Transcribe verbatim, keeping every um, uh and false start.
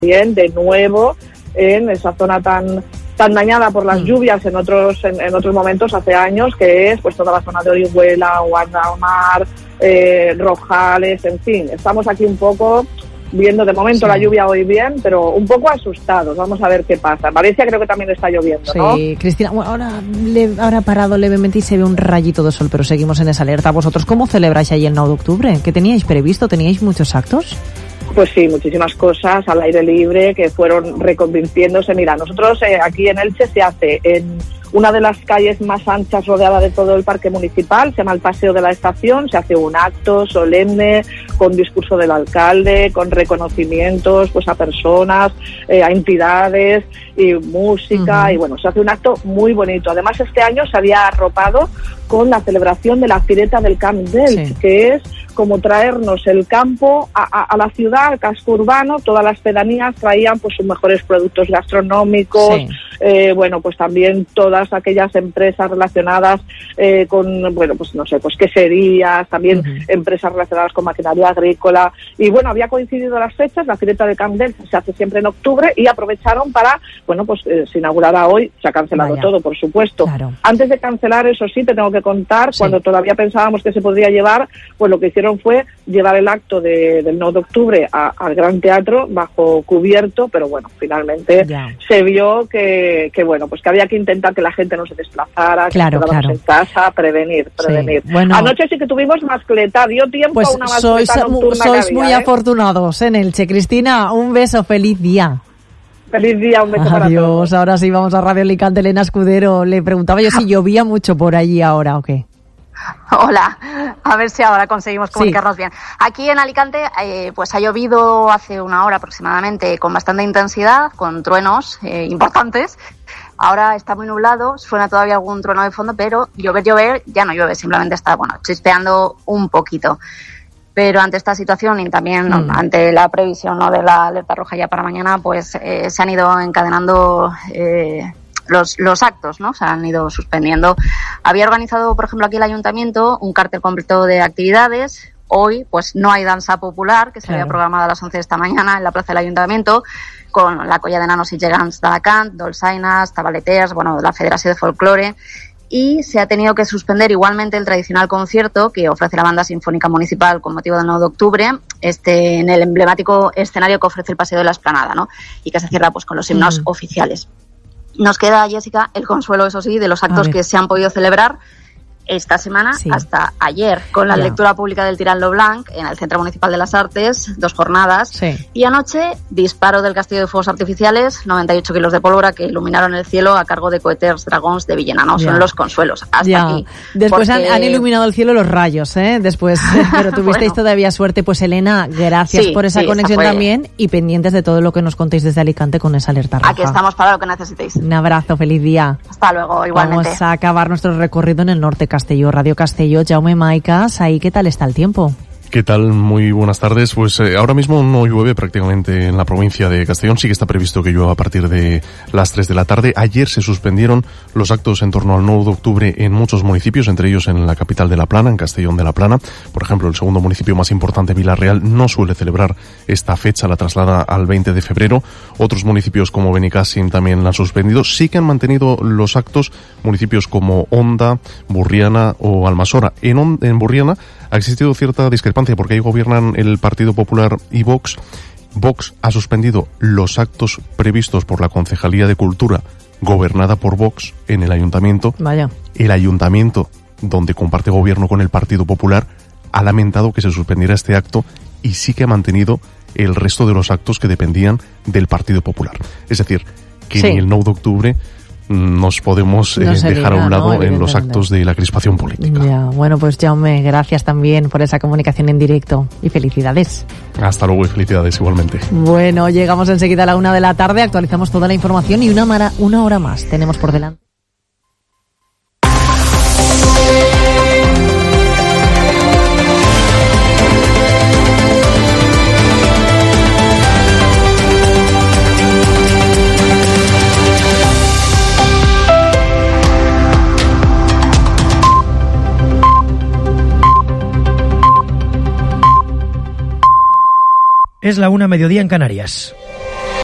bien de nuevo en esa zona tan tan dañada por las lluvias en otros en, en otros momentos hace años, que es pues toda la zona de Orihuela, Guadalmar, eh, Rojales, en fin. Estamos aquí un poco viendo de momento sí. la lluvia hoy bien, pero un poco asustados. Vamos a ver qué pasa. En Valencia creo que también está lloviendo, sí, ¿no? Sí, Cristina, bueno, ahora, le, ahora ha parado levemente y se ve un rayito de sol, pero seguimos en esa alerta. ¿Vosotros cómo celebráis ahí el nueve de octubre? ¿Qué teníais previsto? ¿Teníais muchos actos? Pues sí, muchísimas cosas al aire libre que fueron reconvirtiéndose. Mira, nosotros eh, aquí en Elche se hace en una de las calles más anchas rodeada de todo el parque municipal, se llama el Paseo de la Estación, se hace un acto solemne con discurso del alcalde, con reconocimientos pues a personas, eh, a entidades y música, uh-huh. y bueno, se hace un acto muy bonito. Además, este año se había arropado con la celebración de la Fireta del Camp d'Elche, sí. que es como traernos el campo a, a, a la ciudad, al casco urbano. Todas las pedanías traían pues sus mejores productos gastronómicos, sí. eh, bueno, pues también todas aquellas empresas relacionadas eh, con, bueno, pues no sé, pues queserías, también uh-huh. empresas relacionadas con maquinaria agrícola, y bueno, había coincidido las fechas. La Fireta del Camp d'Elche se hace siempre en octubre y aprovecharon para, bueno, pues eh, se inaugurara hoy. Se ha cancelado Vaya. todo, por supuesto. Claro. Antes de cancelar, eso sí, te tengo que contar, sí. cuando todavía pensábamos que se podría llevar, pues lo que hicieron fue llevar el acto de, del nueve de octubre a, al Gran Teatro bajo cubierto, pero bueno, finalmente ya. se vio que, que bueno, pues que había que intentar que la gente no se desplazara, claro, que quedáramos claro. en casa, prevenir, prevenir. Sí. Bueno, anoche sí que tuvimos mascleta, dio tiempo pues a una mascleta sois, nocturna. Sois que muy había, ¿eh? afortunados en Elche. Cristina, un beso, feliz día. Feliz día, un beso para todos. Adiós, ahora sí vamos a Radio Alicante. Elena Escudero, le preguntaba yo si llovía mucho por allí ahora o qué. Hola, a ver si ahora conseguimos comunicarnos sí. bien. Aquí en Alicante eh, pues ha llovido hace una hora aproximadamente con bastante intensidad, con truenos eh, importantes. Ahora está muy nublado, suena todavía algún trueno de fondo, pero llover, llover, ya no llueve, simplemente está, bueno, chispeando un poquito. Pero ante esta situación y también mm. ante la previsión, ¿no?, de la alerta roja ya para mañana, pues eh, se han ido encadenando eh, los, los actos, ¿no? Se han ido suspendiendo. Había organizado, por ejemplo, aquí el ayuntamiento un cartel completo de actividades. Hoy, pues no hay danza popular, que se claro. había programado a las once de esta mañana en la plaza del ayuntamiento, con la Colla de Nanos i Gegants d'Alacant, Dolçaines, Tabaleters, bueno, la Federación de Folklore. Y se ha tenido que suspender igualmente el tradicional concierto que ofrece la Banda Sinfónica Municipal con motivo del nueve de octubre, este, en el emblemático escenario que ofrece el Paseo de la Explanada, ¿no? Y que se cierra pues con los himnos mm. oficiales. Nos queda, Jessica, el consuelo, eso sí, de los actos que se han podido celebrar esta semana sí. hasta ayer, con la ya. lectura pública del Tirant lo Blanc en el Centro Municipal de las Artes, dos jornadas, sí. y anoche disparo del castillo de fuegos artificiales, noventa y ocho kilos de pólvora que iluminaron el cielo a cargo de cohetes Dragons de Villena, ¿no? Ya. Son los consuelos, hasta ya. aquí. Después porque... han, han iluminado el cielo los rayos, ¿eh? Después, pero tuvisteis bueno. todavía suerte. Pues Elena, gracias sí, por esa sí, conexión fue... también, y pendientes de todo lo que nos contéis desde Alicante con esa alerta roja. Aquí estamos para lo que necesitéis. Un abrazo, feliz día. Hasta luego, igualmente. Vamos a acabar nuestro recorrido en el norte, Castelló, Radio Castelló. Jaume Maicas, ahí, ¿qué tal está el tiempo? ¿Qué tal? Muy buenas tardes. Pues eh, ahora mismo no llueve prácticamente en la provincia de Castellón. Sí que está previsto que llueva a partir de las tres de la tarde. Ayer se suspendieron los actos en torno al nueve de octubre en muchos municipios, entre ellos en la capital de La Plana, en Castellón de la Plana. Por ejemplo, el segundo municipio más importante, Vila-real, no suele celebrar esta fecha, la traslada al veinte de febrero. Otros municipios como Benicàssim también la han suspendido. Sí que han mantenido los actos municipios como Onda, Burriana o Almasora. En, On- en Burriana ha existido cierta discrepancia porque ahí gobiernan el Partido Popular y Vox. Vox ha suspendido los actos previstos por la Concejalía de Cultura, gobernada por Vox, en el ayuntamiento. Vaya. El ayuntamiento, donde comparte gobierno con el Partido Popular, ha lamentado que se suspendiera este acto y sí que ha mantenido el resto de los actos que dependían del Partido Popular. Es decir, que sí. en el nueve de octubre nos podemos eh, no dejar diga, a un lado ¿no? en los actos de la crispación política. Ya, bueno, pues Jaume, gracias también por esa comunicación en directo y felicidades. Hasta luego y felicidades igualmente. Bueno, llegamos enseguida a la una de la tarde, actualizamos toda la información y una, mara, una hora más tenemos por delante. Es la una mediodía en Canarias.